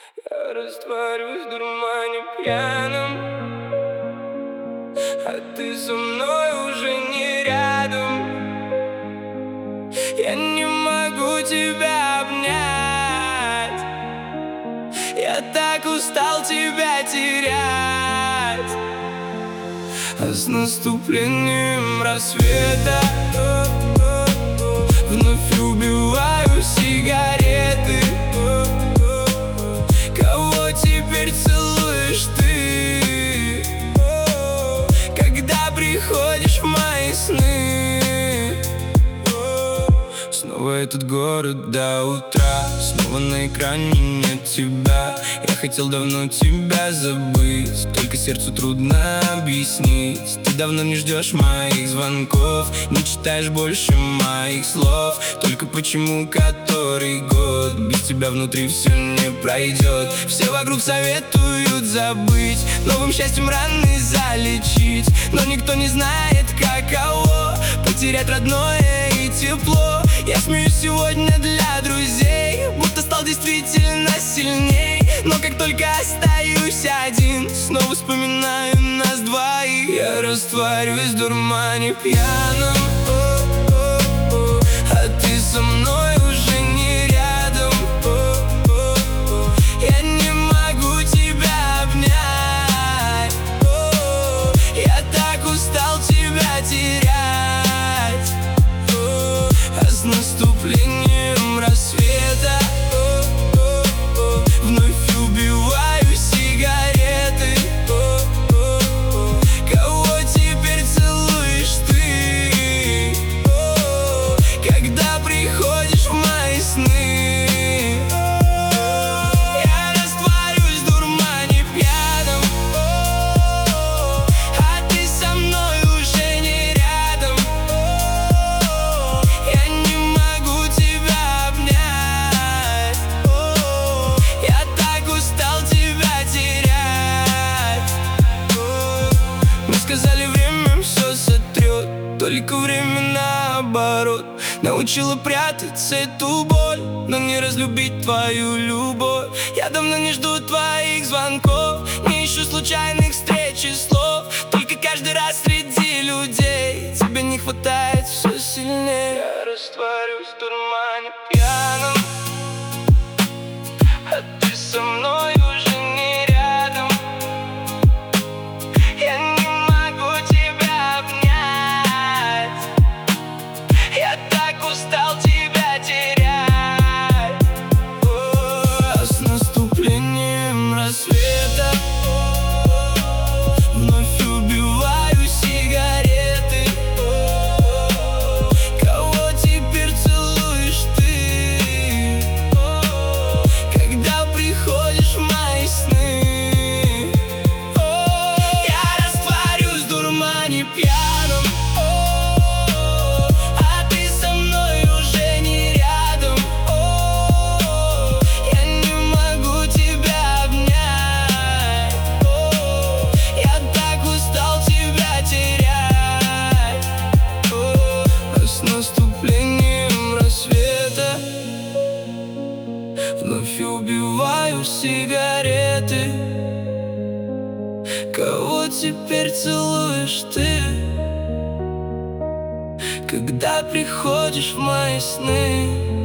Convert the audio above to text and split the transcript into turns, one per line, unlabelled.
Я растворюсь в дурмане пьяном, а ты со мной уже не рядом. Я не могу тебя обнять, я так устал тебя терять. А с наступлением рассвета вновь убиваю сигареты. Кого теперь целуешь ты, когда приходишь в мои сны? Снова этот город до утра, снова на экране нет тебя. Я хотел давно тебя забыть, только сердцу трудно объяснить. Ты давно не ждешь моих звонков, не читаешь больше моих слов. Только почему который год без тебя внутри все не пройдет? Все вокруг советуют забыть, новым счастьем раны залечить, но никто не знает, каково потерять родное и тепло. Я смеюсь сегодня для друзей, будто стал действительно сильней. Но как только остаюсь один, снова вспоминаю нас двоих. Я растворюсь в дурмане пьяном, а ты со мной уже не рядом. Я не могу тебя обнять, я так устал тебя терять. А с наступлением рассвета вновь убиваю сигареты. Кого теперь целуешь ты, когда приходишь в мои сны? Я растворюсь в дурмане пьяном, а ты со мной уже не рядом. Я не могу тебя обнять, я так устал тебя терять. Мне сказали, время все сотрет, только время наоборот научила прятаться эту боль, но не разлюбить твою любовь. Я давно не жду твоих звонков, не ищу случайных встреч и слов. Только каждый раз среди людей тебе не хватает все сильнее. Я растворюсь в дурмане пьяном, а ты со мной уже не рядом. Я не могу тебя обнять, я так устал тебя терять. А с наступлением рассвета вновь убиваю сигареты. Кого теперь целуешь ты, когда приходишь в мои сны? Я растворюсь в дурмане пьяном, а ты со мной уже не рядом. Я не могу тебя обнять, я так устал тебя терять. А с наступлением рассвета вновь убиваю сигареты. Кого теперь целуешь ты, когда приходишь в мои сны?